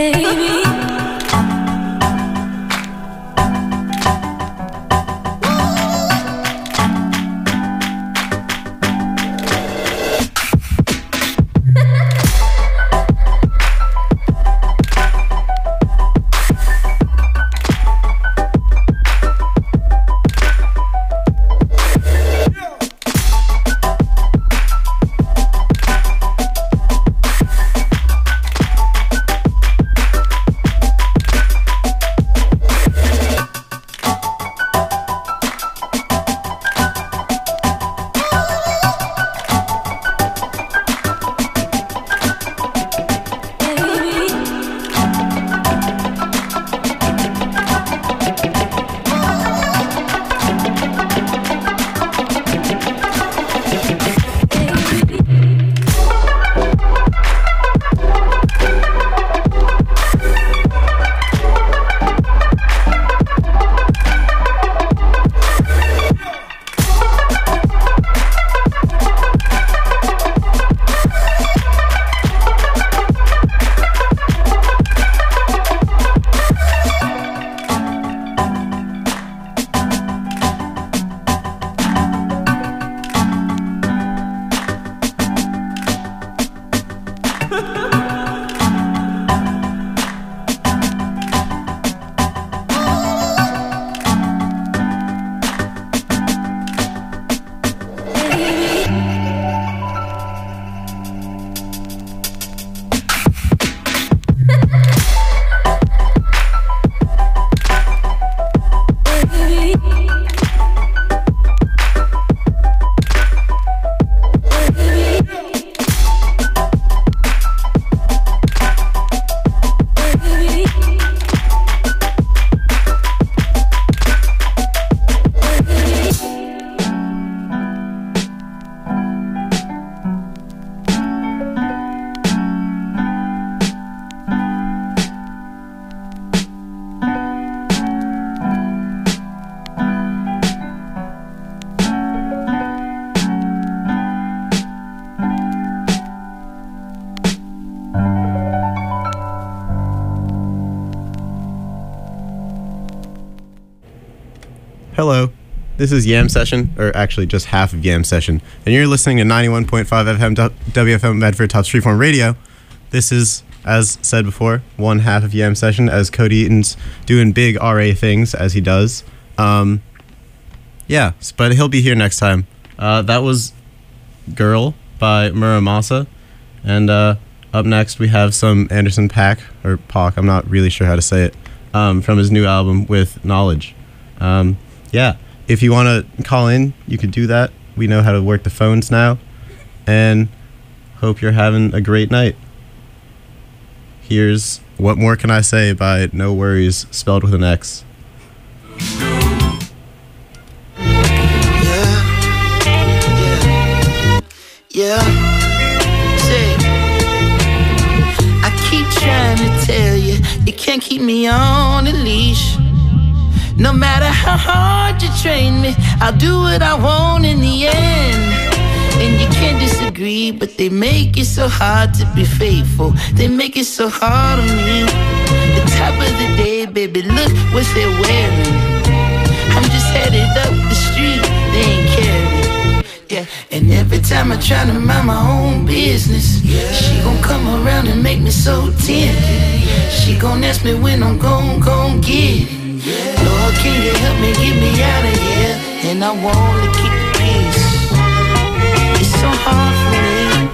baby. Hello, this is Yam Session, or actually just half of Yam Session, and you're listening to 91.5 FM WFM Medford Top Streetform Radio. This is, as said before, one half of Yam Session, as Cody Eaton's doing big RA things, as he does. Yeah, but he'll be here next time. That was Girl by Muramasa, and up next we have some Anderson .Paak, or Paak, I'm not really sure how to say it, from his new album with Knowledge. Yeah, if you want to call in, you can do that. We know how to work the phones now, and hope you're having a great night. Here's What More Can I Say by No Worries, spelled with an X. Yeah. Say, I keep trying to tell you, you can't keep me on a leash. No matter how hard you train me, I'll do what I want in the end. And you can't disagree, but they make it so hard to be faithful. They make it so hard on me. The top of the day, baby, look what they're wearing. I'm just headed up the street, they ain't caring. Yeah, and every time I try to mind my own business, she gon' come around and make me so tempted. She gon' ask me when I'm gon' get it. Lord, can you help me get me out of here? And I wanna keep the peace. It's so hard for me.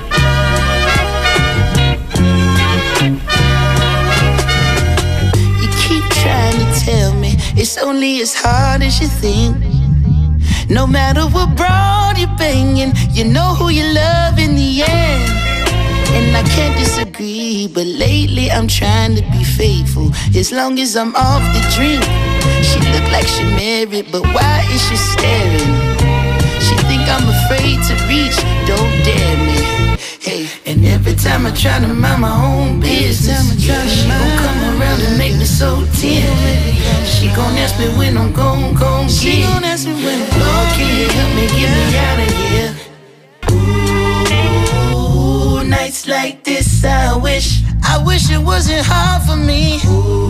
You keep trying to tell me it's only as hard as you think. No matter what broad you're banging, you know who you love in the end. And I can't disagree, but lately I'm trying to be faithful. As long as I'm off the drink. She look like she married, but why is she staring? She think I'm afraid to reach, don't dare me. Hey, and every time I try to mind my own business, she gon' come around and make me so tempted. She gon' ask me when I'm gon' get. She gon' ask me when I'm Lord, can you help me get me out of here? Ooh, nights like this I wish I wish it wasn't hard for me.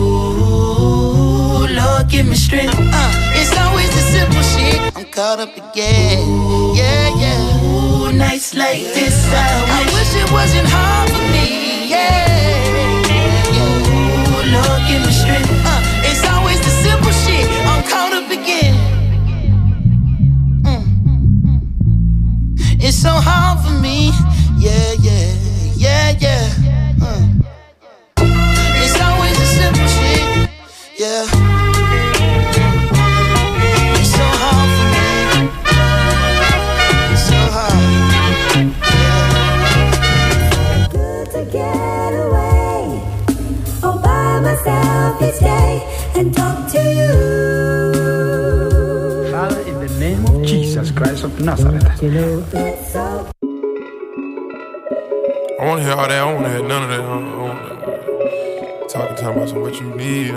Ooh, Lord, give me strength. It's always the simple shit. I'm caught up again. Yeah, yeah. Ooh, nights like this, I wish it wasn't hard for me. Yeah, yeah. Ooh, Lord, give me strength. It's always the simple shit. I'm caught up again. It's so hard for me. Yeah, yeah, yeah, yeah. It's always the simple shit. Yeah. It's so hard for me. It's so hard. Yeah. Good to get away all by myself each day and talk to you. Father, in the name of Jesus Christ of Nazareth. It's so I want to hear all that. I don't want to hear none of that. Talking about some what you need. I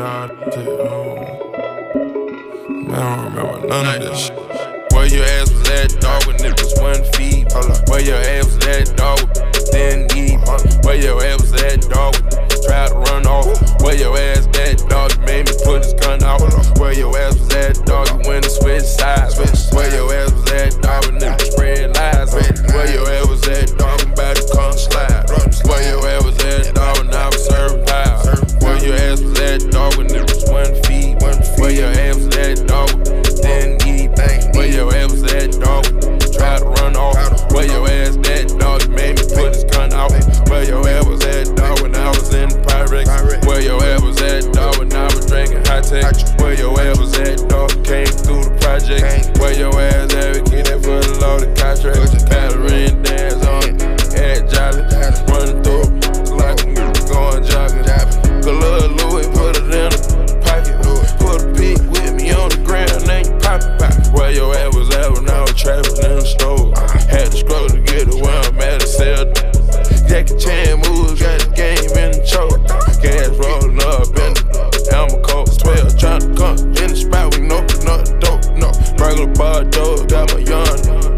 don't remember none of this shit. Where your ass was at, dog, when it was 1 feet. Where your ass was at, dog, didn't eat. Where your ass was at, dog, tried to run off. Where your ass at, dog, you made me put his gun out. Where your ass was at, dog, you went and switched sides. Where your ass was at, dog, when it spread lies. Where your ass was at, dog, I'm about to come slide. Where your ass was at, dog, when I was serving pie. Where your ass was at, dog, when it was 1 feet. Where your ass was at, dog, didn't eat. Where your ass was at, dog, tried to run off. Where your ass at, dog, you made me put his gun out. Where your ass was at, dog, when I was in the Pyrex. Where your ass was at, dog, when I was drinking high tech. Where your ass was at, dog, came through the project. Where your ass at, we get that for the loaded contract. Battery and dance on, head jolly, running through like I'm going jogging. Good little Louis, put it in a pocket. Put a peek with me on the ground, then you pop it. Where your ass was at when I was trapping in the store. Had to struggle to get to where I'm at to sell. Jackie Chan moves, got the game in the choke. Gas rolling up in the Alma Coat 12, trying to come in the spot, we know nothing dope, no. Burglar bar door, got my young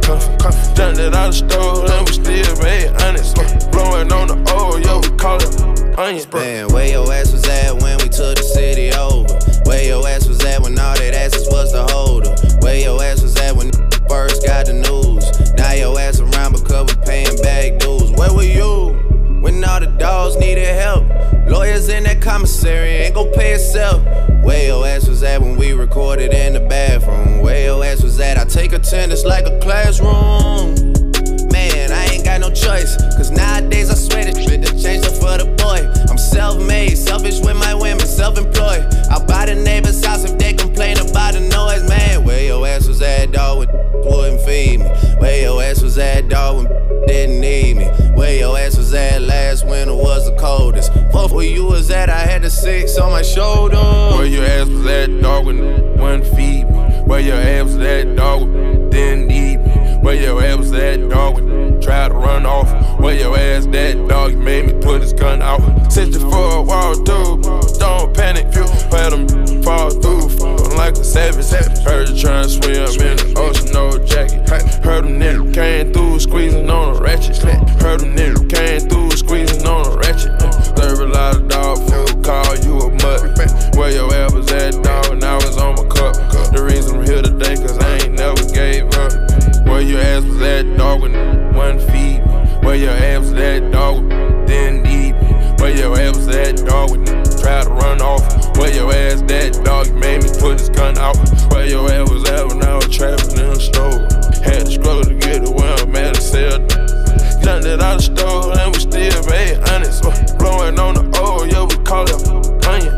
jumped it out the store, and we still made honest. Blowing on the old, yo, we call it onions. Man, where your ass was at when we took the city over? Where your ass was at when all that asses was the holder? Where your ass was at when first got the news? Now your ass around because we paying back dues. Where were you when all the dogs needed help? Lawyers in that commissary ain't gon' pay itself. Where your ass was at when we recorded in the bathroom? Where your ass was at? I take attendance like a classroom. Man, I ain't got no choice, cause nowadays I swear this shit done changed up for the boy. I'm self-made, selfish with my women, self-employed. I'll buy the neighbor's house if they complain about the noise, man. Where your ass was at, dog, when wouldn't feed me? Where your ass was at, dog, when didn't need me? Where your ass was at last winter was the coldest? Fuck where you was at, I had the 6 on my shoulder. Where your ass was at, dog, when 1 feet. Where your ass was at, dog, didn't eat. Where your ass was at, dog, when tried to run off. Where your ass at, dog, you made me put his gun out. 64 wall through, don't panic. Had him fall through, like a savage. Heard you trying to swim in the ocean, no jacket. Heard them niggas came through, squeezing on a ratchet. Heard them niggas came through, squeezing on a ratchet. Serve a lot of dog food, call you a mutt. Where your ass was at, dog, and I was on my cup. The reason I'm here today, cause I ain't never gave up. Where your ass was at, dog, when 1 feet. Where your ass was at, dog, didn't eat. Where your ass was at, dog, when tried to run off. Where your ass at, dog, you made me put his gun out. Where your ass was at when I was trapping in the store. Had to struggle to get to where I'm at to sell. Jumped it out the store, and we still made honest. Blowing on the old, yo, we call it onion.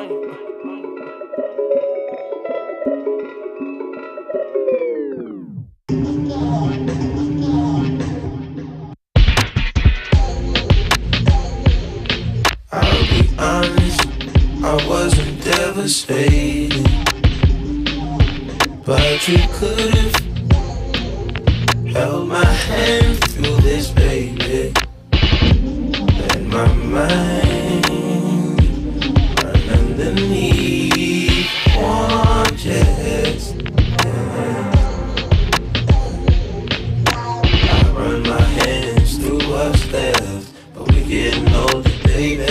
I'll be honest, I wasn't devastated, but you could've held my hand through this, baby. Let my mind run underneath one chest. I run my hands through what's left, but we getting older, baby.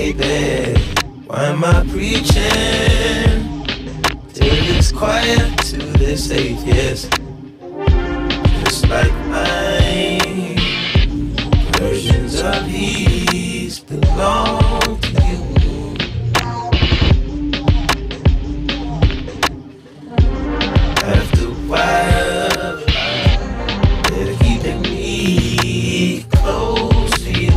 baby. Why am I preaching till it's quiet to this atheist? Just like mine, versions of these belong to you. After a while, they're keeping me close to you.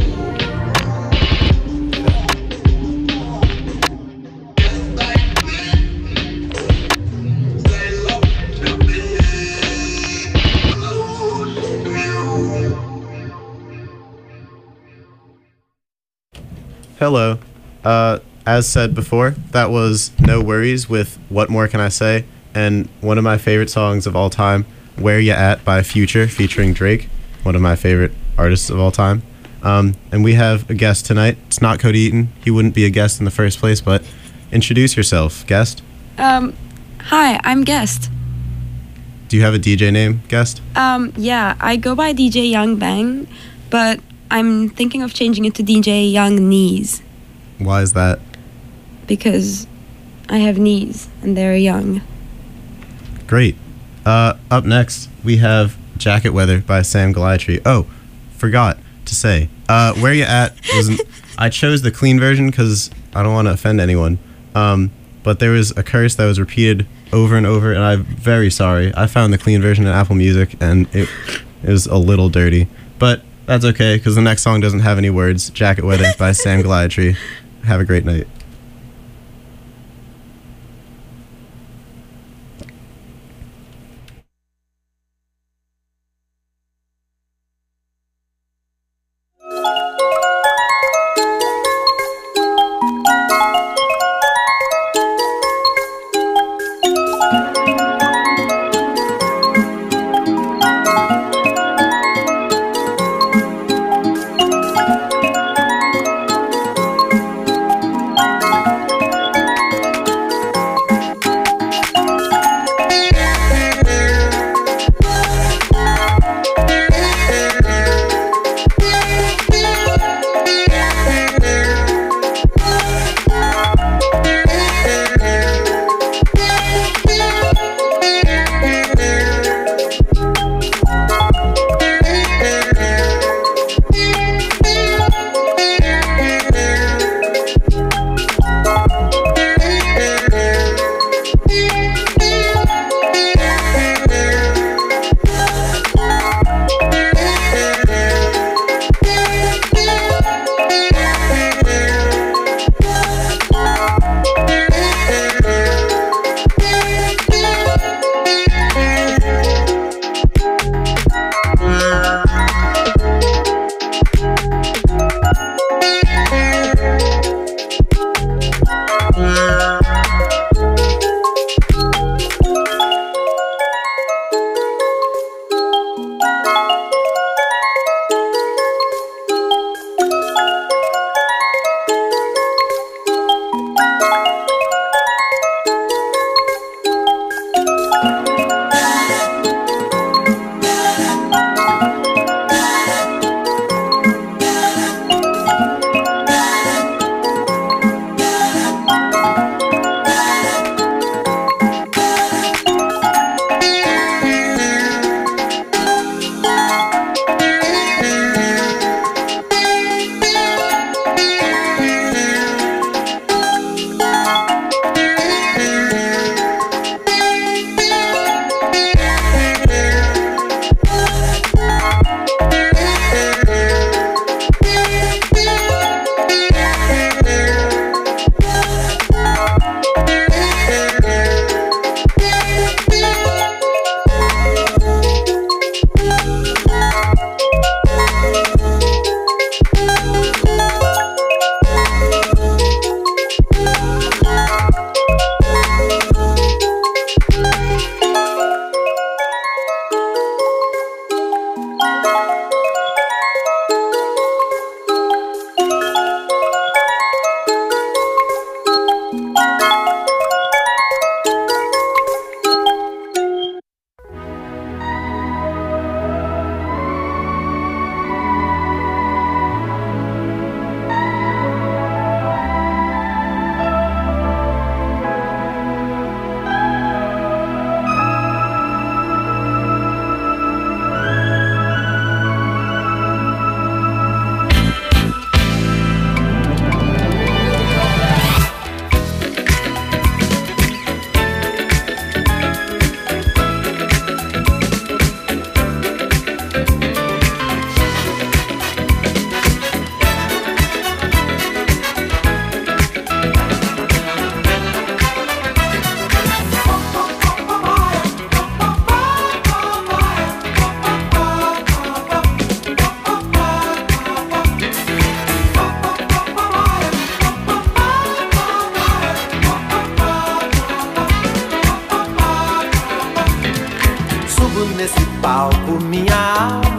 Hello. As said before, that was No Worries with What More Can I Say, and one of my favorite songs of all time, Where Ya At by Future featuring Drake, one of my favorite artists of all time. And we have a guest tonight. It's not Cody Eaton. He wouldn't be a guest in the first place, but introduce yourself, guest. Hi, I'm Guest. Do you have a DJ name, guest? Yeah, I go by DJ Young Bang, but I'm thinking of changing it to DJ Young Knees Why is that? because I have knees and they're young. Great. Up next, we have Jacket Weather by Sam Galatree. Oh, forgot to say. Where Ya At was I chose the clean version because I don't want to offend anyone. But there was a curse that was repeated over and over, and I'm very sorry. I found the clean version in Apple Music, and it was a little dirty. But that's okay, because the next song doesn't have any words. Jacket Weather by Sam Galatree. Have a great night.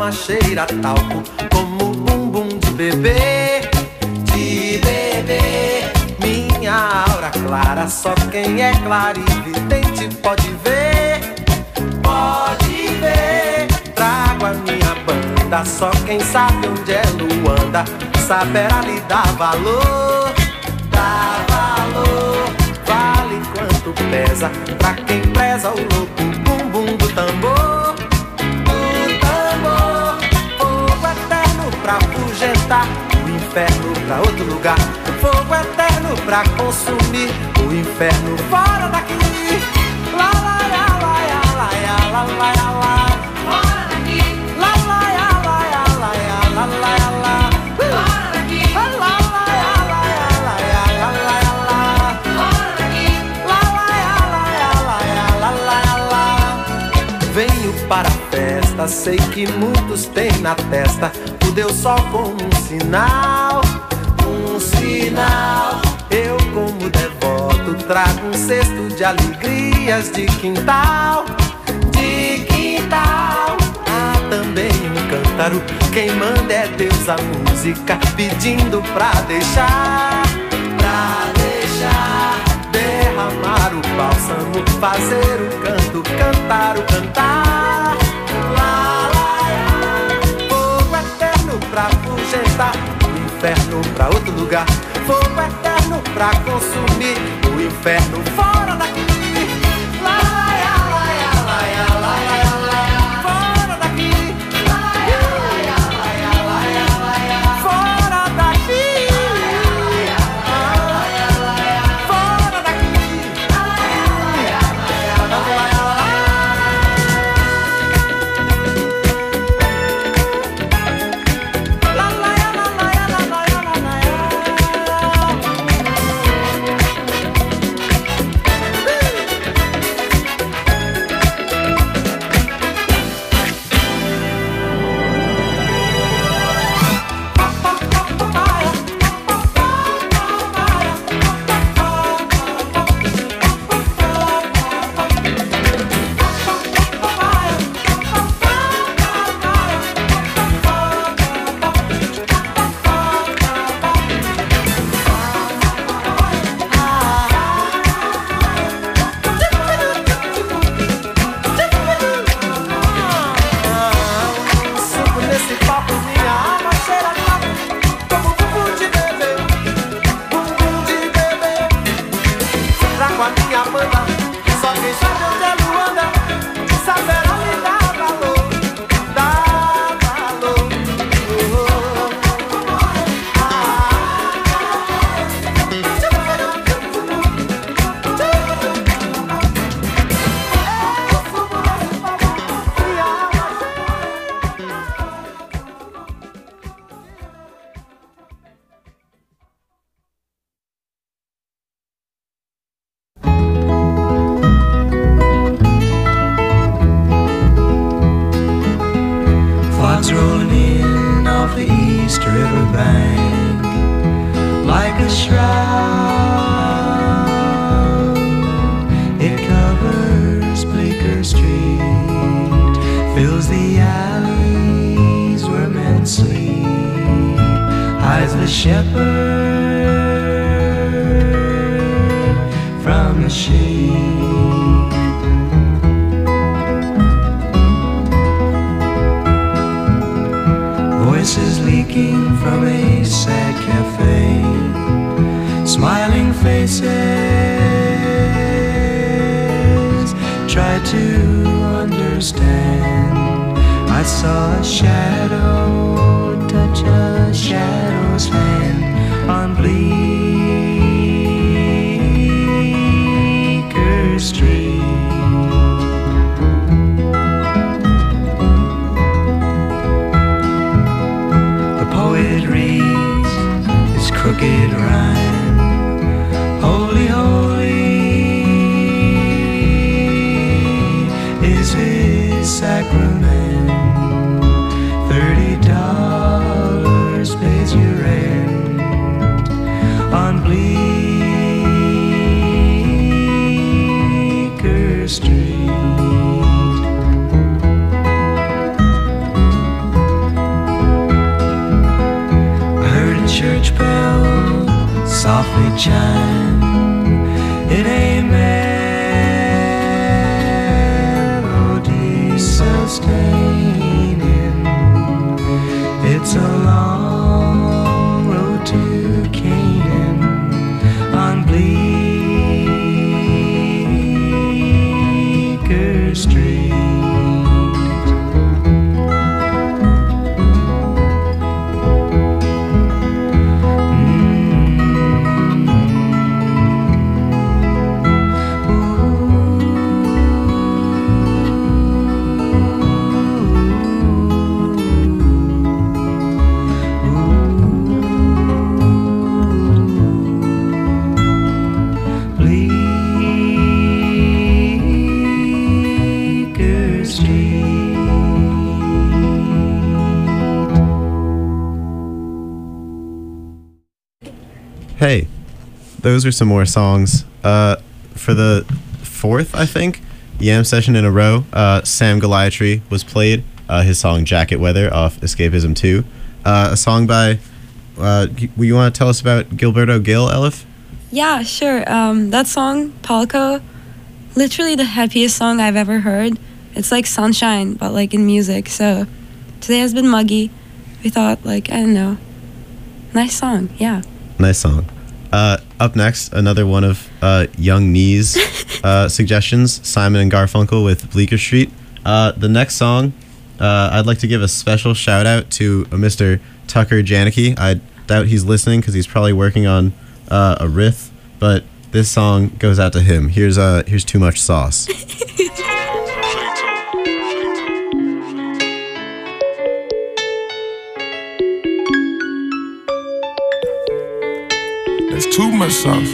alma cheira talco, como bumbum de bebê, de bebê. Minha aura clara, só quem é clarividente pode ver, pode ver. Trago a minha banda, só quem sabe onde é Luanda saberá lhe dar valor, dá valor. Vale quanto pesa pra quem preza o louco bumbum do tambor, do tambor. Fogo eterno pra afugentar o inferno pra outro lugar, fogo eterno pra consumir o inferno fora daqui. Lá, lá, lá, lá, lá, lá, lá, lá, lá. Fora daqui. Lá, lá, lá, lá, lá, lá, lá, lá. Fora daqui. Lá, lá, lá, lá, lá, lá, lá. Fora daqui. Lá, lá, lá, lá, lá, lá. Venho para a festa, sei que muitos têm na testa o Deus Sol como um sinal, um sinal. Eu como devoto trago um cesto de alegrias de quintal, de quintal. Há também um cântaro, quem manda é Deus a música, pedindo pra deixar, derramar o bálsamo, fazer o canto, cantar o cantar. Lá, lá, lá. Fogo eterno pra afugentar o inferno pra outro lugar, fogo eterno pra consumir o inferno fora daqui. Lá, lá, lá, lá, lá, lá, lá. Fora daqui. Lá, lá, lá, lá, lá, lá. Fora daqui. Fora daqui. Bleecker Street. softly chime in a melody sustaining. It's a long road to Canaan on Bleecker Street. Hey, those are some more songs. For the fourth, I think, Yam session in a row, Sam Goliatry was played. His song Jacket Weather off Escapism 2. A song by, you want to tell us about Gilberto Gil, Elif? Yeah, sure. That song, Palco, literally the happiest song I've ever heard. It's like sunshine, but like in music. So today has been muggy. We thought, like, I don't know. Nice song, yeah. Nice song. Up next, another one of Young Knee's suggestions, Simon and Garfunkel with Bleecker Street. The next song, I'd like to give a special shout out to Mr. Tucker Janicki. I doubt he's listening because he's probably working on a riff, but this song goes out to him. Here's Too Much Sauce. That's too much sauce.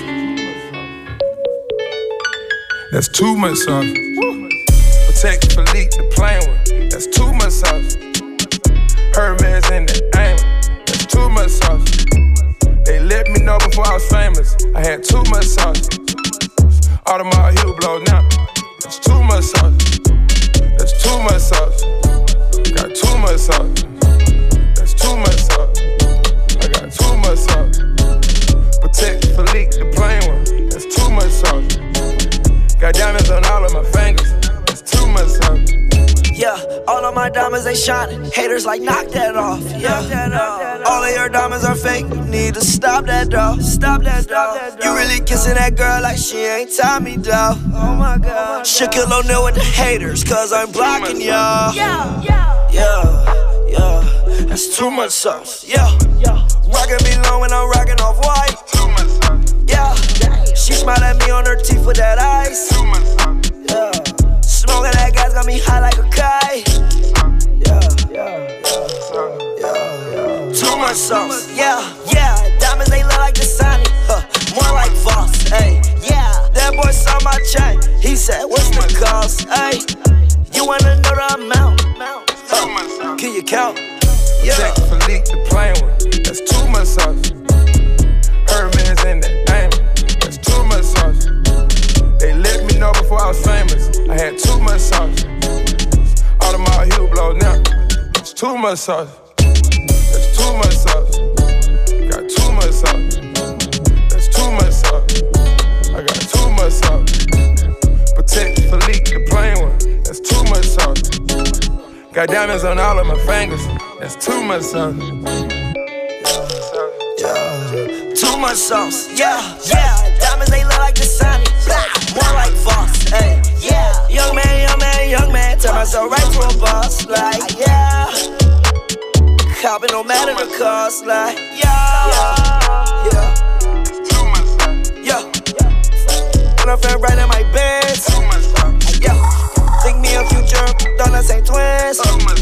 That's too much sauce. Protect Philippe the plain one. That's too much sauce. Hermes in the aim. That's too much sauce. They let me know before I was famous. I had too much sauce. Audemars heel blow now. That's too much sauce. That's too much sauce. Got too much sauce. That's too much sauce. I got too much sauce. Protect Philippe the plain one. That's too much sauce. Got diamonds on all of my fingers. That's too much sauce. Yeah, all of my diamonds they shining. Haters like knock that off. Yeah, all of your diamonds are fake. You need to stop that dog. Stop that dog. You really kissing that girl like she ain't Tommy dog. Oh my God. Shaquille O'Neal with the haters, cause I'm blocking y'all. Yeah. That's too much sauce. Yeah. Rockin' me low when I'm rockin' off white. Yeah. She smiled at me on her teeth with that ice. Yeah. Smoking that gas got me high like a kite. Too much sauce. Yeah. Diamonds they look like the Sonic. More like Voss. Hey. Yeah. That boy saw my chain. He said, what's the cost? Hey. You wanna know the amount? Can you count? Yeah. Check Philippe the plain one. That's too much sauce. Hermes in the aim. That's too much sauce. They let me know before I was famous. I had too much sauce. Audemars heel blow now. It's too much sauce. That's too much sauce. Got too much sauce. That's too much sauce. I got too much sauce. Protect Philippe the plain one. That's too much sauce. Got diamonds on all of my fingers. That's too much sauce. Too much sauce. Yeah. Diamonds they look like the Sonic. More like Voss. Hey. Yeah. Young man. Turn myself right to a boss. Like yeah. Copping no matter the cost. Like yeah. When I fell right in my bed. Yeah. Think me a future, don't I say twins?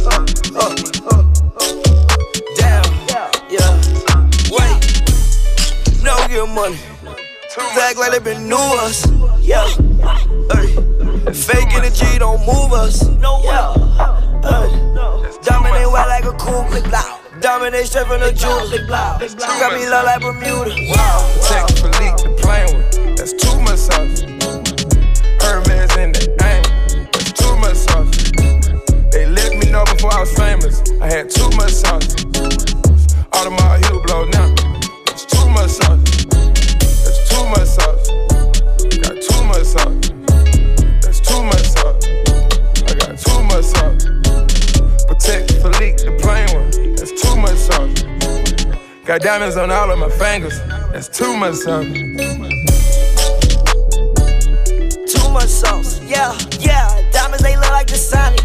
Damn, yeah. Wait, no get money. Act like they been new us. Yeah, hey. Fake energy don't move us. No, yeah. Dominate wet like a cool click loud. Dominate straight from the jewelry. Got me low like Bermuda. Check Philippe the plain one. That's too much sauce. Hermes in the aim. That's too much sauce. They let me know before I was famous. I had too much sauce. Audemars heel blow now. That's too much sauce. got diamonds on all of my fingers. That's too much sauce. Too much sauce, yeah, yeah. Diamonds, they look like the Sonic.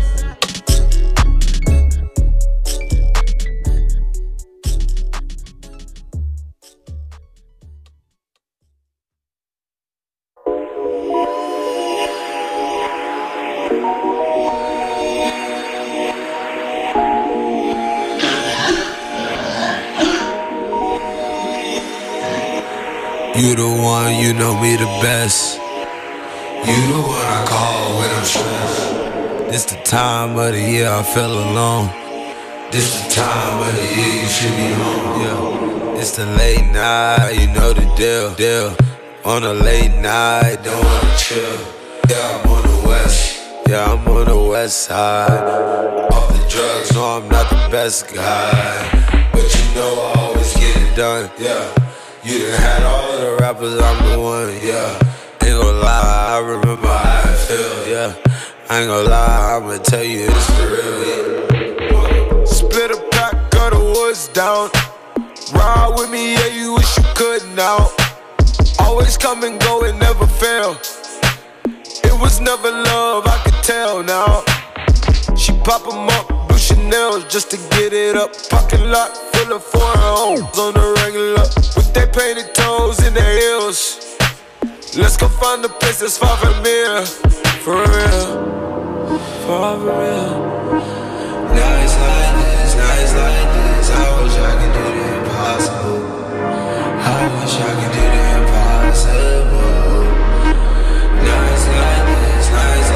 You the one, you know me the best. You the one I call when I'm stressed. This the time of the year I feel alone. This the time of the year you should be home, yeah. It's the late night, you know the deal. On a late night, don't wanna chill. Yeah, I'm on the west. Yeah, I'm on the west side. Off the drugs, no, I'm not the best guy. But you know I always get it done, yeah. You done had all of the rappers, I'm the one, yeah. Ain't gon' lie, I remember how I feel, yeah. I ain't gon' lie, I'ma tell you it's for real, yeah. Split a pack of the woods down. Ride with me, yeah, you wish you could now. Always come and go and never fail. It was never love, I could tell now. She pop 'em up, blue Chanels just to get it up. Parking lot full of foreign hoes on the regular, with their painted toes in their heels. Let's go find a place that's far from here. For real, for real. Nights like this, I wish I could do the impossible. I wish I could do the impossible. Nights like this, I wish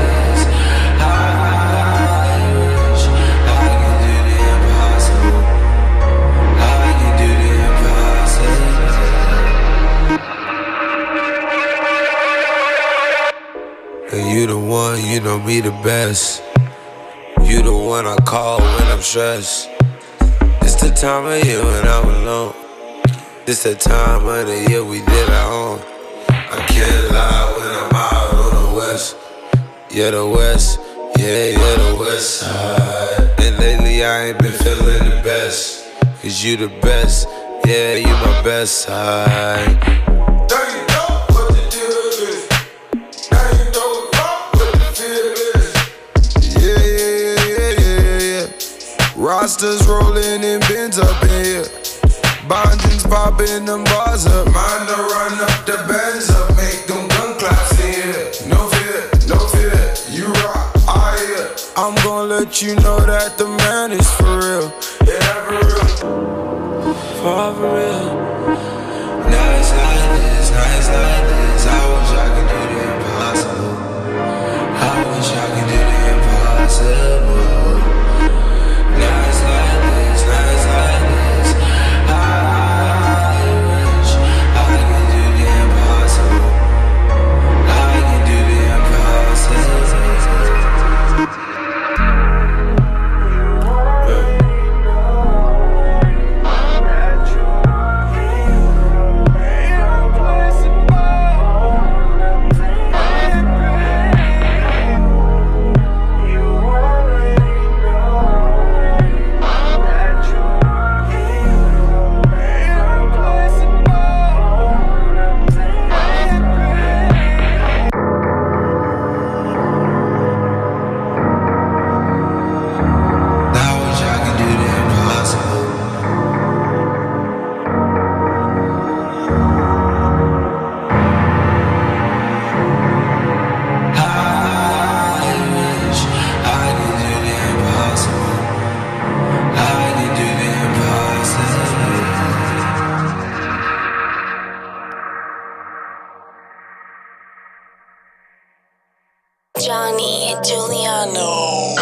I could do the impossible. I can do the impossible. And you the one, you know me the best. You the one I call when I'm stressed. It's the time of year when I'm alone. It's the time of the year we did our own. I can't lie when I'm out on the west. Yeah, the west, yeah, the west side. And lately I ain't been feeling the best. Cause you the best, yeah, you my best side. Rosters rolling and bins up in here. Bondings popping them bars up. Mine to run up the bands up. Make them gun claps in here. No fear, you rock, I hear. I'm gonna let you know that the man is for real. Yeah, for real. For real. Nights like this, I wish I could do the impossible. I wish I could do the impossible. Nights like this, I wish I could do the impossible. I can do the impossible. Johnny Giuliano.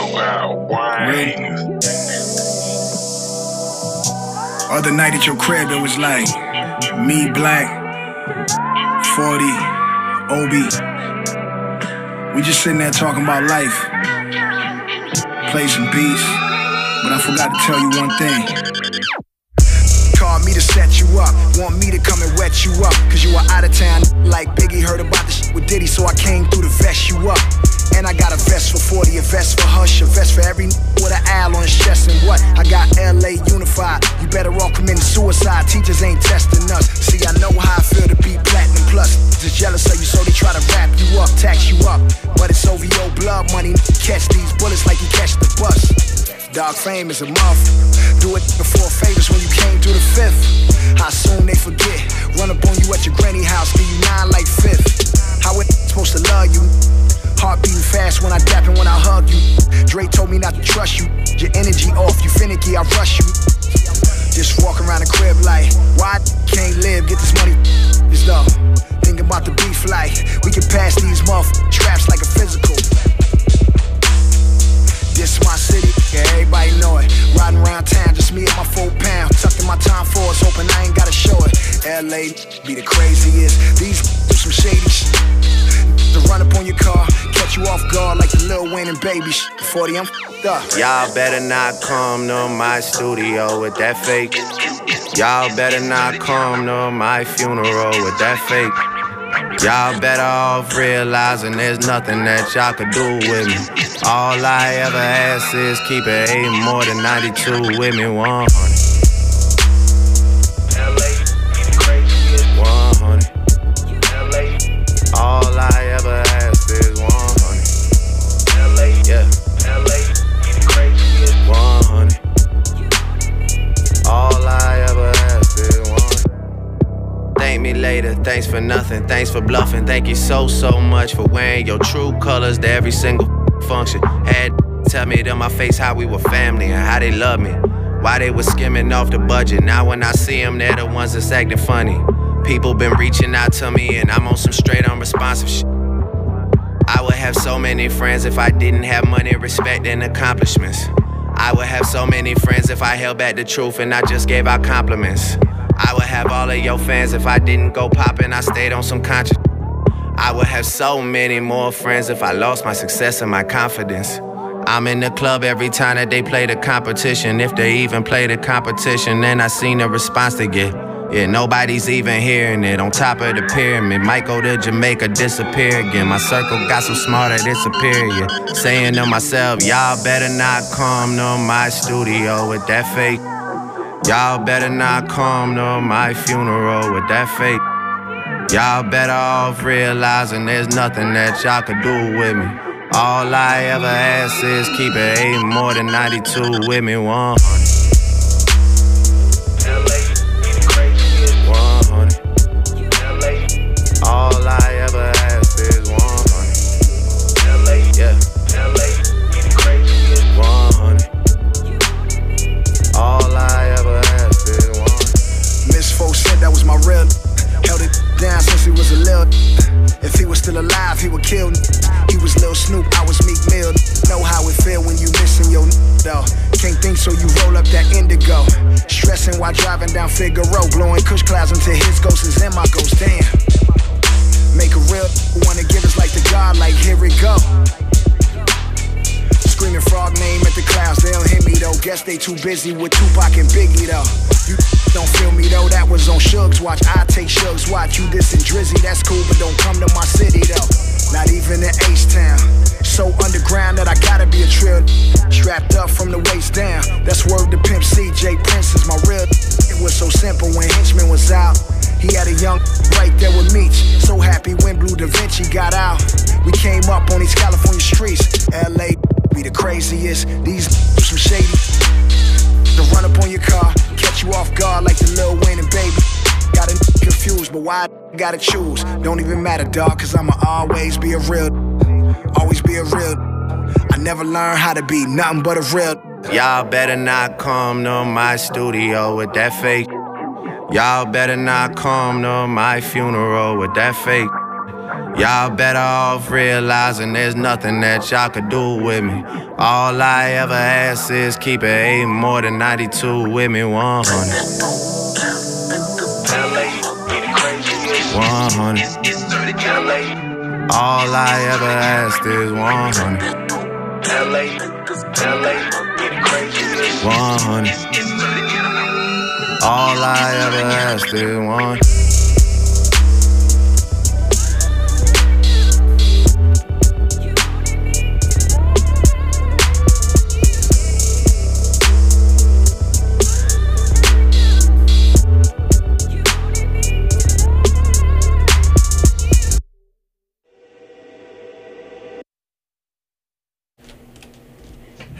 Other night at your crib, it was like me, Black, 40, Obi. We just sitting there talking about life. Play some beats, but I forgot to tell you one thing. Called me to set you up, want me to come and wet you up. Cause you were out of town like Biggie, heard about the shit with Diddy, so I came through to vest you up. And I got a vest for 40, a vest for Hush, a vest for every with an owl on his chest. And what? I got LA unified, you better all come in the suit tax you up. But it's over your blood money. Catch these bullets like you catch the bus. Dog fame is a muff. Do it before favors when you came through the fifth. How soon they forget? Run up on you at your granny house, give you 9 like fifth. How it supposed to love you? Heart beating fast when I dap and when I hug you. Dre told me not to trust you. Your energy off, you finicky, I rush you. Just walk around the crib like, why can't live? Get this money, this though. Thinking about the beef like, we can pass these traps like a physical. This my city, yeah, everybody know it. Riding around town, just me and my 4 pound. Tucked in my time for it's open, I ain't gotta show it. LA be the craziest. These do some shady shit. To run up on your car, catch you off guard like the Lil Wayne and Baby shit. 40, I'm f***ed up. Y'all better not come to my studio with that fake. Y'all better not come to my funeral with that fake. Y'all better off realizing there's nothing that y'all could do with me. All I ever ask is keep it 8 more than 92 with me, 100. All I ever ask is 100. LA, yeah. LA, the craziest. 100. All I ever ask is 100. Thank me later, thanks for nothing, thanks for bluffing. Thank you so much for wearing your true colors to every single function. Had tell me to my face how we were family and how they love me. Why they was skimming off the budget. Now when I see them, they're the ones that's acting funny. People been reaching out to me and I'm on some straight unresponsive shit. I would have so many friends if I didn't have money, respect, and accomplishments. I would have so many friends if I held back the truth and I just gave out compliments. I would have all of your fans if I didn't go poppin', I stayed on some conscious. I would have so many more friends if I lost my success and my confidence. I'm in the club every time that they play the competition. If they even play the competition, then I seen the response they get. Yeah, nobody's even hearing it. On top of the pyramid, might go to Jamaica, disappear again. My circle got so smart that it's superior. Saying to myself, y'all better not come to my studio with that fake. Y'all better not come to my funeral with that fake. Y'all better off realizing there's nothing that y'all could do with me. All I ever ask is keep it 8 more than 92 with me, 100. All I ever ask is 100. LA, yeah. LA, the craziest. 100. All I ever ask is 100. Miss Fo said that was my real. Held it down since he was a little. If he was still alive, he would kill. He was Lil Snoop, I was Meek Mill. Know how it feel when you missing your though. Can't think so you roll up that indigo. Stressing while driving down Figueroa. Blowing kush clouds until his ghost is in my ghost. Damn. Make a real wanna give us like the God, like here we go. Screaming frog name at the clouds, they don't hear me though. Guess they too busy with Tupac and Biggie though. You don't feel me though, that was on Shug's watch. I take Shug's watch, you dissing Drizzy, that's cool, but don't come to my city though. Not even in H-Town. So underground that I gotta be a trill. Strapped up from the waist down. That's word to Pimp C, J Prince is my real. It was so simple when Henchman was out. He had a young right there with Meech. So happy when Blue Da Vinci got out. We came up on these California streets. LA be the craziest. These some shady. To run up on your car, catch you off guard like the Lil Wayne and Baby. Got a confused, but why I gotta choose? Don't even matter, dog, cause I'ma always be a real. Always be a real. I never learned how to be nothing but a real. Y'all better not come to my studio with that fake. Y'all better not come to my funeral with that fake. Y'all better off realizing there's nothing that y'all could do with me. All I ever ask is keep it 8 more than 92 with me, 100. 100. All I ever asked is 100. 100. All I ever asked is 100.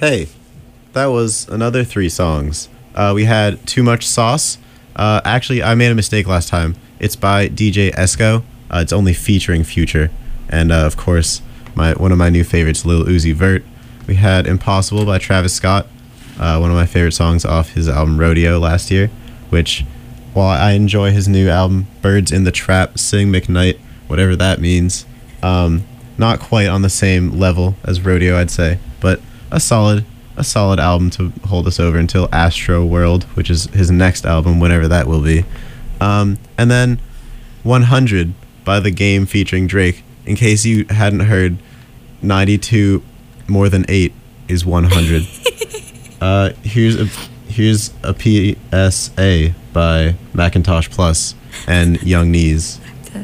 Hey, that was another 3 songs. We had Too Much Sauce. Actually, I made a mistake last time. It's by DJ Esco. It's only featuring Future. And, of course, one of my new favorites, Lil Uzi Vert. We had Impossible by Travis Scott. One of my favorite songs off his album Rodeo last year, which, while I enjoy his new album, Birds in the Trap, Sing McKnight, whatever that means, not quite on the same level as Rodeo, I'd say, but a solid album to hold us over until Astro World, which is his next album, whenever that will be. And then 100 by The Game featuring Drake. In case you hadn't heard, 92 more than 8 is 100. Here's a PSA by Macintosh Plus and Young Knees.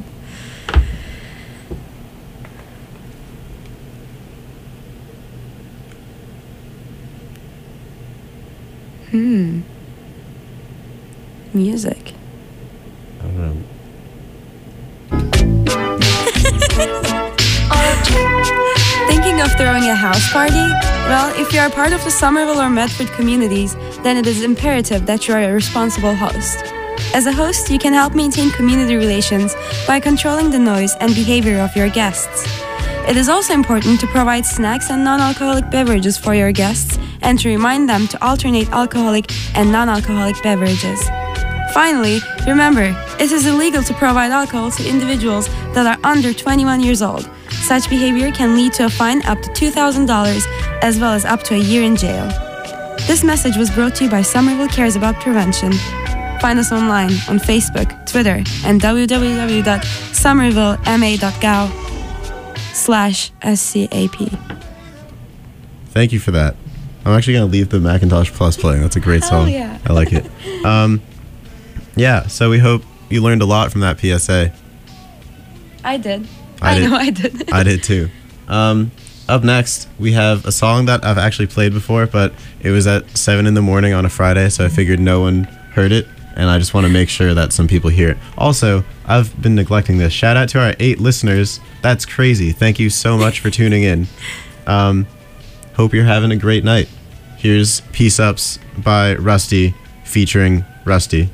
Music. I don't know. Thinking of throwing a house party? Well, if you are part of the Somerville or Medford communities, then it is imperative that you are a responsible host. As a host, you can help maintain community relations by controlling the noise and behavior of your guests. It is also important to provide snacks and non-alcoholic beverages for your guests and to remind them to alternate alcoholic and non-alcoholic beverages. Finally, remember, it is illegal to provide alcohol to individuals that are under 21 years old. Such behavior can lead to a fine up to $2,000 as well as up to a year in jail. This message was brought to you by Somerville Cares About Prevention. Find us online on Facebook, Twitter, and www.somervillema.gov/SCAP. Thank you for that. I'm actually going to leave the Macintosh Plus playing. That's a great song. Yeah. I like it. Yeah, so we hope you learned a lot from that PSA. I did. I know I did. I did too. Up next, we have a song that I've actually played before, but it was at 7 in the morning on a Friday, so I figured no one heard it, and I just want to make sure that some people hear it. Also, I've been neglecting this. Shout out to our 8 listeners. That's crazy. Thank you so much for tuning in. Hope you're having a great night. Here's Peace Ups by Rusty featuring Rusty.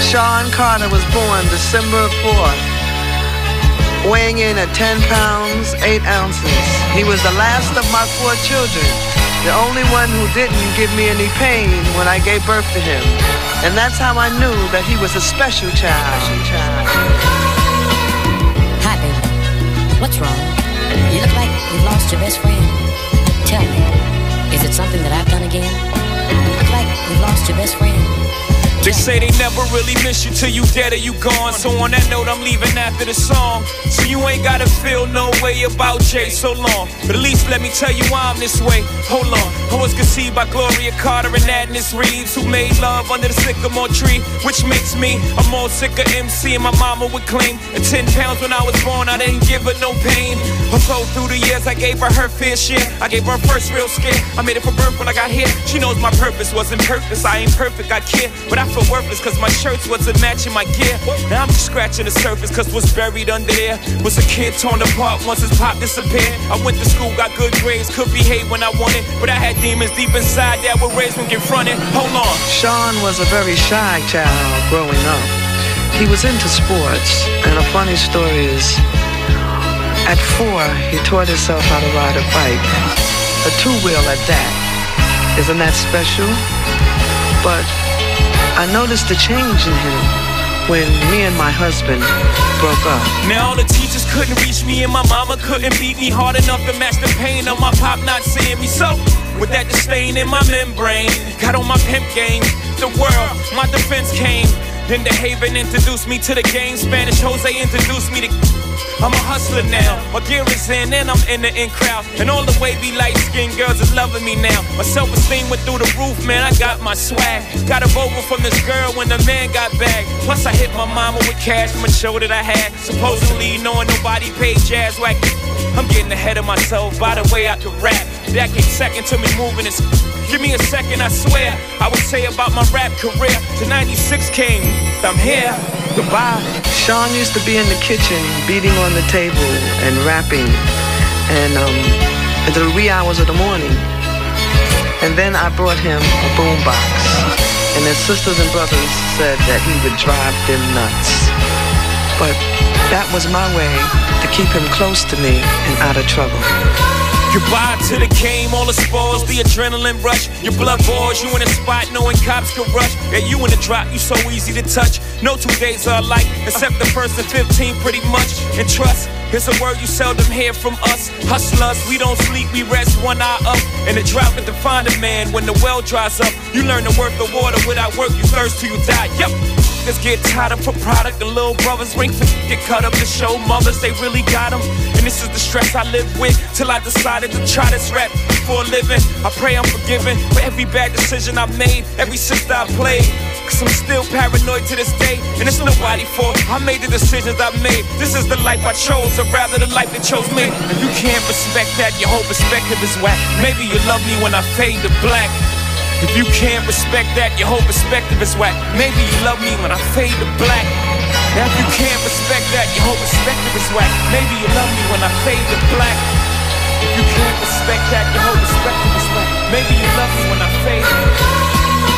Sean Carter was born December 4th, weighing in at 10 pounds, 8 ounces. He was the last of my 4 children, the only one who didn't give me any pain when I gave birth to him. And that's how I knew that he was a special child. Hi, baby. What's wrong? You look like you've lost your best friend. Tell me, is it something that I've done again? You look like you've lost your best friend. They say they never really miss you till you dead or you gone. So on that note, I'm leaving after the song. So you ain't gotta feel no way about Jay so long. But at least let me tell you why I'm this way. Hold on, I was conceived by Gloria Carter and Agnes Reeves, who made love under the sycamore tree, which makes me a more sicker MC. And my mama would claim at 10 pounds when I was born, I didn't give her no pain. Although through the years I gave her her fair share, I gave her first real scare. I made it for birth when I got here. She knows my purpose wasn't purpose. I ain't perfect, I care, but I feel worthless cause my shirts wasn't matching my gear. Now I'm just scratching the surface cause what's buried under there was a kid torn apart once his pop disappeared. I went to school, got good grades, could behave when I wanted, but I had demons deep inside that were raised when confronted. Hold on. Sean was a very shy child growing up. He was into sports, and a funny story is, at 4, he taught himself how to ride a bike, a 2-wheel at that. Isn't that special? But I noticed a change in him when me and my husband broke up. Now all the teachers couldn't reach me and my mama couldn't beat me hard enough to match the pain of my pop not seeing me. So with that disdain in my membrane, got on my pimp game, the world, my defense came. Then the Haven introduced me to the game, Spanish Jose introduced me to... I'm a hustler now, my gear is in and I'm in the in crowd. And all the wavy light-skinned girls is loving me now. My self-esteem went through the roof, man, I got my swag. Got a Volvo from this girl when the man got back. Plus I hit my mama with cash from a show that I had. Supposedly knowing nobody paid jazz whack. I'm getting ahead of myself by the way I could rap. That came second to me moving this. Give me a second, I swear I would say about my rap career. To 96 came, I'm here, goodbye. Sean used to be in the kitchen beating on the table and rapping and until the wee hours of the morning. And then I brought him a boombox, and his sisters and brothers said that he would drive them nuts. But that was my way to keep him close to me and out of trouble. Goodbye to the game, all the spores, the adrenaline rush. Your blood boils, you in a spot knowing cops could rush. Yeah, you in the drop, you so easy to touch. No 2 days are alike, except the first and 15 pretty much. And trust, here's a word you seldom hear from us. Hustlers, we don't sleep, we rest one eye up. And the drought can define a man when the well dries up. You learn the worth of water, without work you thirst till you die, yep. Let's get tied up for product, the little brothers ring for get cut up to show mothers they really got them. And this is the stress I live with till I decided to try this rap for a living. I pray I'm forgiven for every bad decision I've made, every sister I played. Cause I'm still paranoid to this day, and it's nobody's fault. I made the decisions I made. This is the life I chose, or rather the life that chose me. If you can't respect that, your whole perspective is whack. Maybe you love me when I fade to black. If you can't respect that, your whole perspective is whack. Maybe you love me when I fade to black. Now if you can't respect that, your whole perspective is whack. Maybe you love me when I fade to black. If you can't respect that, your whole perspective is whack. Maybe you love me when I fade to black.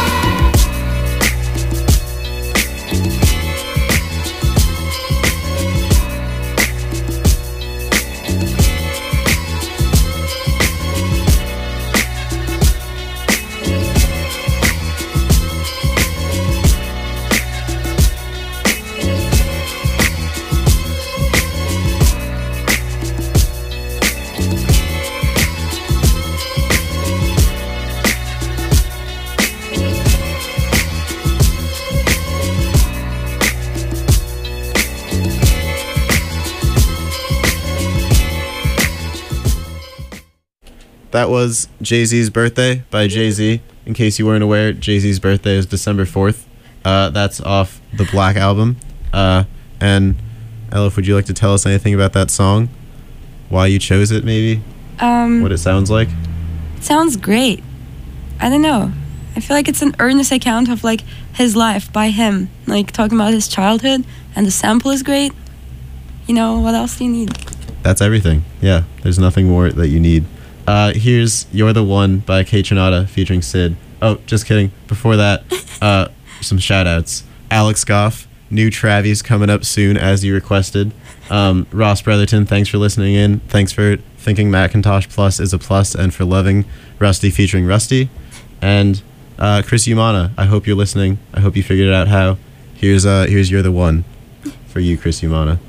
That was Jay-Z's Birthday by Jay-Z. In case you weren't aware, Jay-Z's birthday is December 4th. That's off the Black album. And Elif, would you like to tell us anything about that song? Why you chose it, maybe? What it sounds like? It sounds great. I don't know. I feel like it's an earnest account of like his life by him. Like talking about his childhood, and the sample is great. You know, what else do you need? That's everything. Yeah, there's nothing more that you need. Here's You're the One by Kate Trinata featuring Sid. Oh, just kidding. Before that, some shout outs. Alex Goff, new Travis coming up soon as you requested. Ross Brotherton, thanks for listening in. Thanks for thinking Macintosh Plus is a plus and for loving Rusty featuring Rusty. And Chris Umana, I hope you're listening. I hope you figured out how. Here's You're the One for you, Chris Umana.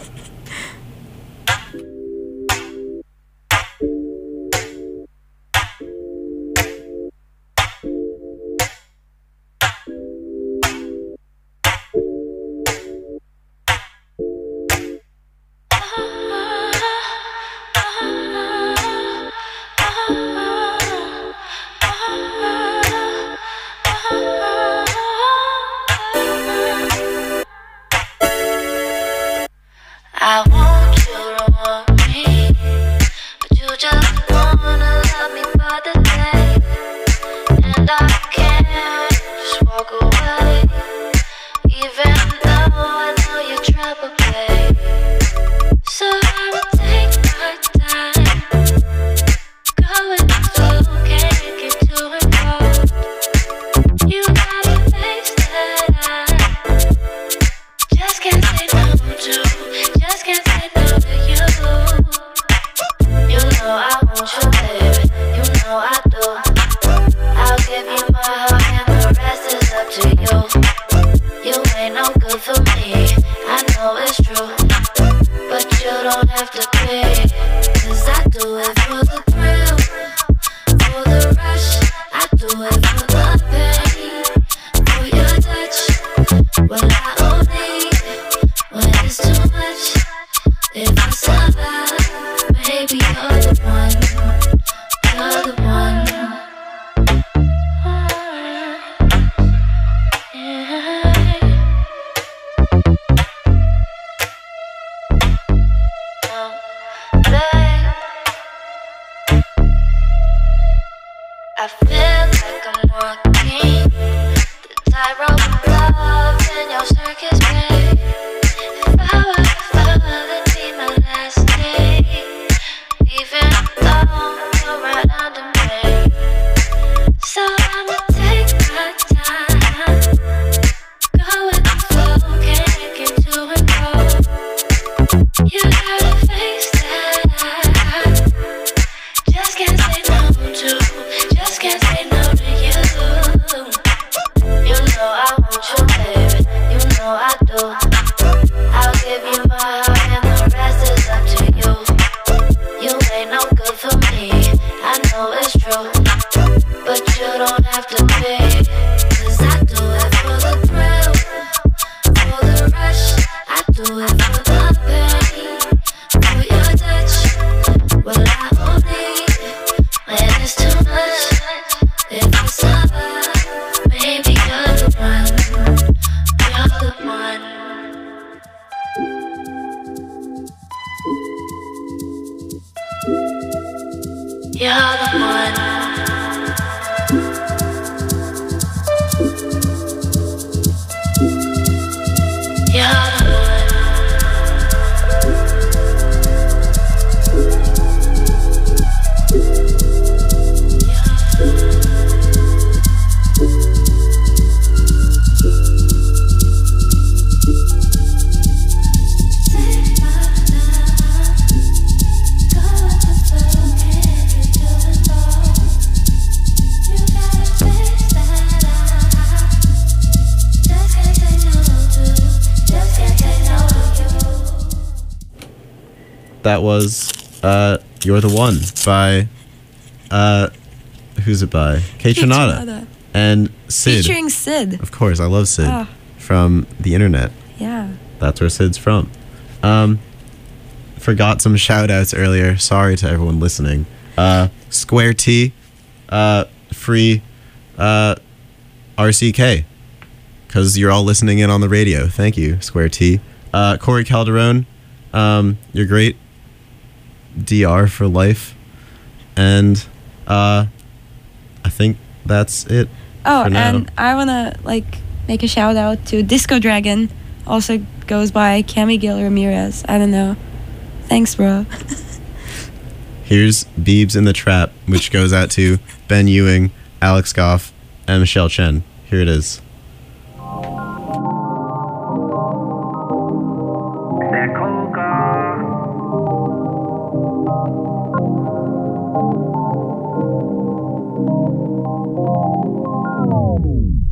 I want you to want me, but you just wanna love me for the day, and I can't just walk away, even though I know you're trouble, babe. So I will take my time, going slow, can't get too involved. You got a face that I just can't say no to. Just can't say no to you. You know I want you, baby. You know I do. I'll give you my heart and the rest is up to you. You ain't no good for me, I know it's true, but you don't have to pay. 'Cause I do it for the thrill, for the rush. I do it for the pain, for your touch. Well, I only when it's too much. If I survive, maybe you're the one. You're the one. Babe, I feel like I'm walking the tightrope of love in your circus, babe. If I were to fall, it'd be my last day, even though you're right under me. So I'ma take my time, go with the flow, can't get too involved. You got a face that I just can't say no to, just can't say no to you. You know I want you, baby, you know I do. I'll give you my heart and the rest is up to you. You ain't no good for me, I know it's true, but you don't have to pay. 'Cause I do it for the thrill, for the rush. I do it for the pain, for your touch. Well, I only when it's too much. If I survive, maybe you're the one. You're the one. You're the one. You're the one. That was You're the One by who's it by? Kaytranada and Sid. Featuring Sid. Of course, I love Sid Oh. from the internet. Yeah. That's where Sid's from. Forgot some shout outs earlier. Sorry to everyone listening. Square T, free RCK, because you're all listening in on the radio. Thank you, Square T. Corey Calderon, you're great. DR for life. And I think that's it. Oh, for now. and I wanna make a shout out to Disco Dragon. Also goes by Cami Gil Ramirez. I don't know. Thanks, bro. Here's Biebs in the Trap, which goes out to Ben Ewing, Alex Goff, and Michelle Chen. Here it is.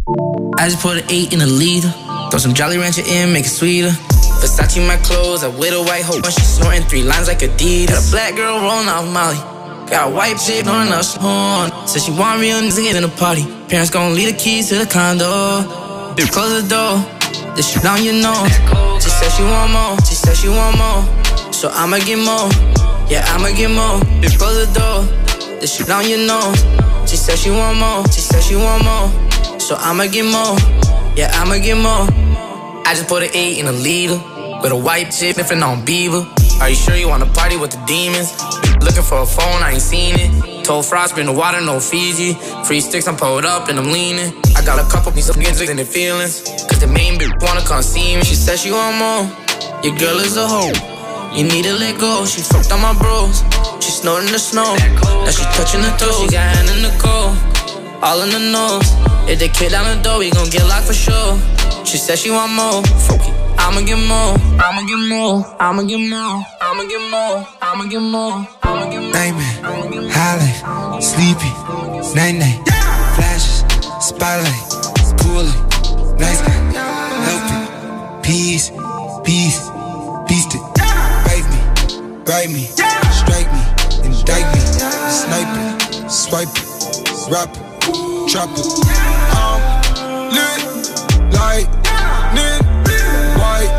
I just put an 8 in a liter. Throw some Jolly Rancher in, make it sweeter. Versace my clothes, I with a white hope. When she snorting 3 lines like Adidas. Got a black girl rolling off Molly. Got a white chick on us horn. Said she want real niggas in the party. Parents gon' leave the keys to the condo. Bitch, close the door. This shit down, you know. She said she want more. She said she want more. So I'ma get more. Yeah, I'ma get more. Bitch, close the door. This shit down, you know. She said she want more. She said she want more. So I'ma get more. Yeah, I'ma get more. I just put an 8 in a liter. With a white chick, sniffing on Beaver. Are you sure you wanna party with the demons? Looking for a phone, I ain't seen it. Told Frost, been the water, no Fiji. Free sticks, I'm pulled up and I'm leaning. I got a couple pieces of niggas in their feelings. Cause the main bitch wanna come see me. She said she want more. Your girl is a hoe. You need to let go. She fucked on my bros. She snorting the snow. Now she touching the toes. She got hand in the cold. All in the nose. If they kick down the door, we gon' get locked for sure. She said she want more. Fuck it. I'ma get more. I'ma get more. I'ma get more. I'ma get more. I'ma get more. I'ma get more. Nightmare, highlight, sleepy, night-night, flashes, spotlight, cooling, nice guy, help it, peace, peace, beast it, write me, strike me, indict me, snipe it, swipe it, rap it, drop it, I'm lit, like, lit, white,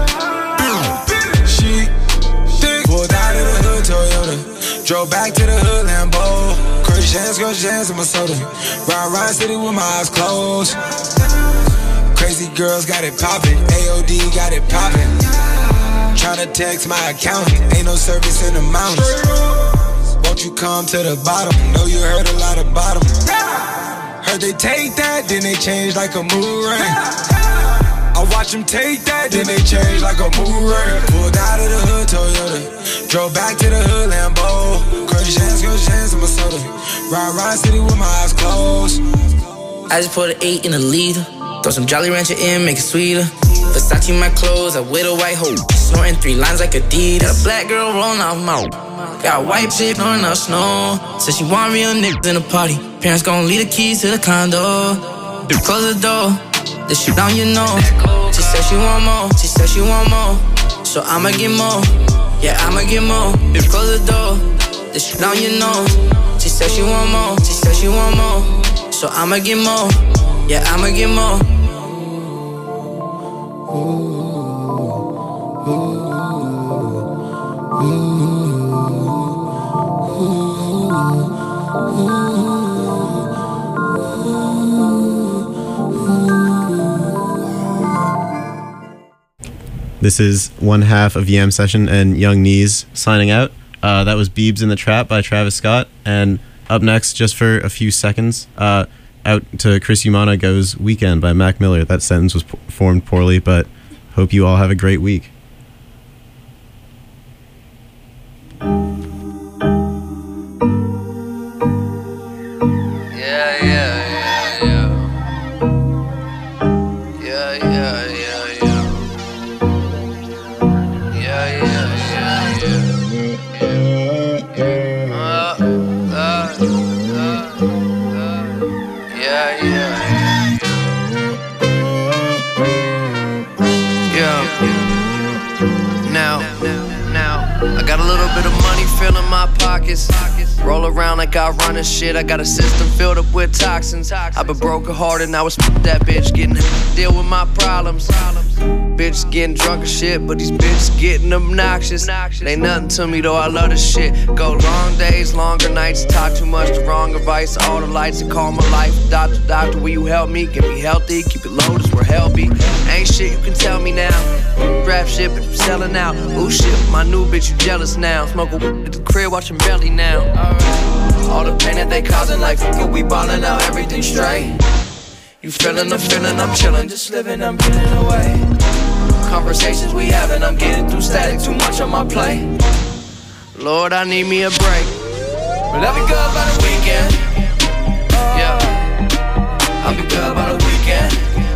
she, thick, pulled out of the hood, Toyota, drove back to the hood, Lambo, crush hands in my soda, ride city with my eyes closed, crazy girls got it poppin', AOD got it poppin', tryna text my account, ain't no service in the mountains, won't you come to the bottom, know you heard a lot about them, heard they take that, then they change like a mood ring, I watch them take that, then they change like a mood ring, pulled out of the hood, Toyota, drove back to the hood, Lambo, crush hands in my soda, ride city with my eyes closed. I just put an 8 in a liter. Throw some Jolly Rancher in, make it sweeter. Versace my clothes, I with a white hoe. Snorting 3 lines like Adidas. Got a black girl rolling off mouth. Got a white chick on the snow. Said she want real niggas in the party. Parents gon' leave the keys to the condo. Bitch, close the door. This shit down, you know. She said she want more. She said she want more. So I'ma get more. Yeah, I'ma get more. Bitch, close the door. This shit down, you know. She said she want more. She said she want more. So I'ma get more. Yeah, I'ma get more. This is one half of Yam Session and Young Knees signing out. That was Beebs in the Trap by Travis Scott. And up next, just for a few seconds, out to Chris Umana goes Weekend by Mac Miller. That sentence was formed poorly, but hope you all have a great week. Roll around like I run and shit. I got a system filled up with toxins. I've been broken hearted, now it's that bitch getting deal with my problems. Bitch getting drunk and shit, but these bitches getting obnoxious. It ain't nothing to me though, I love this shit. Go long days, longer nights, talk too much, the wrong advice. All the lights that call my life. Doctor, will you help me? Get me healthy, keep it low, as we're healthy. Ain't shit you can tell me now. Rap shit, but I'm selling out. Ooh shit, my new bitch, you jealous now. Smoke a at the crib, watching Belly now. All the pain that they causing, like fuckin' we ballin' out, everything straight. You feelin' the feeling, I'm chillin', just living, I'm getting away. Conversations we having, I'm getting through static, too much on my plate. Lord, I need me a break. But I'll be good by the weekend. Yeah, I'll be good by the weekend.